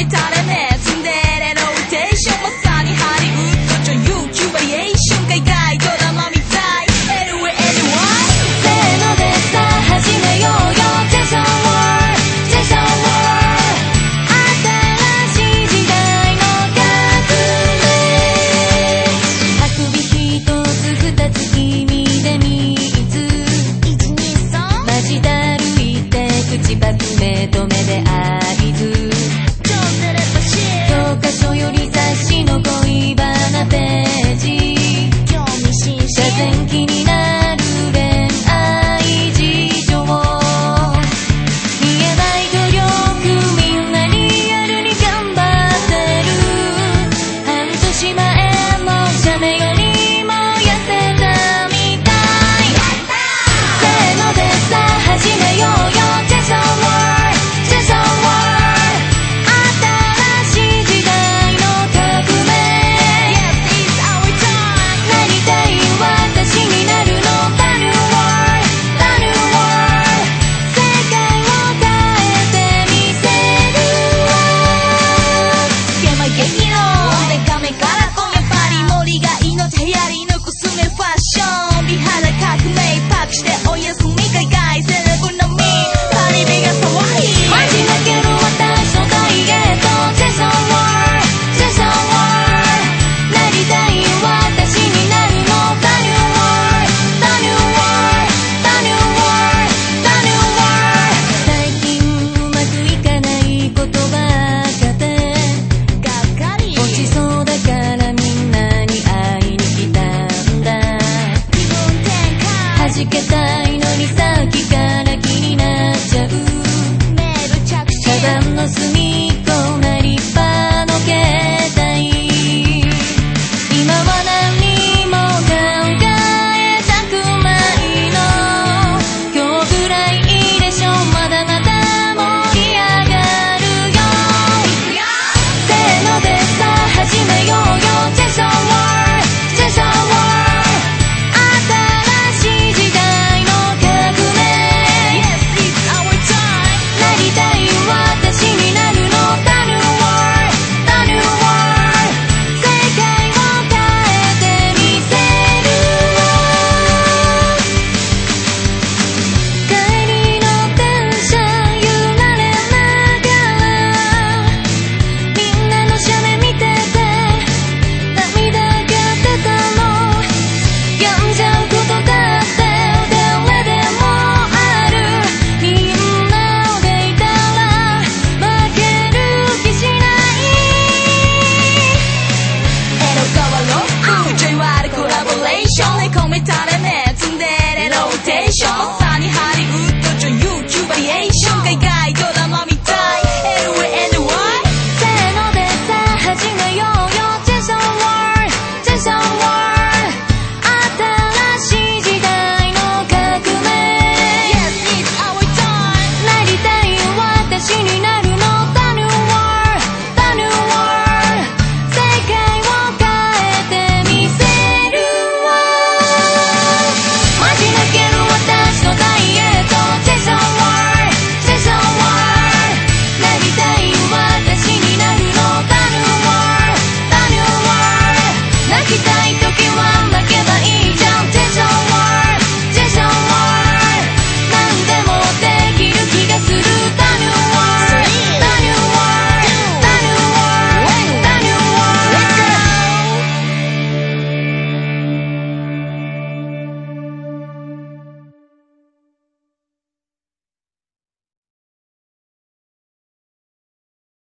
めたらねツンデレローテーションまさにハリウッド女優級バリエーション海外ドラマみたい LA せーのでさ始めようよジェソンワールジェソンワール新しい時代の革命あくび一つ二つ君で三つマジだるいて口パク目と目で合図教科書より雑誌の恋バナページ興味津々車前気になる恋愛事情見えない努力みんなリアルに頑張ってる半年前もシャメよりも痩せたみたいせーのでさ始めようよジェソンワールジェソンワール新しい時代の革命 Yes, it's our time なりたい私になるの The new world The new world 世界を変えてみせるわ現場激論デカめから今夜パリ森が命流行りのコスメファッション美肌革命パックしておやすみ海外セレブのみパリ美が騒ぎマジだけど私のダイエットジェソンワールジェソンワールなりたい私になるの The new world The new world The new world The new world 最近うまくいかないことばかでがっかり落ちそうだからみんなに会いに来たんだ気分転換弾けた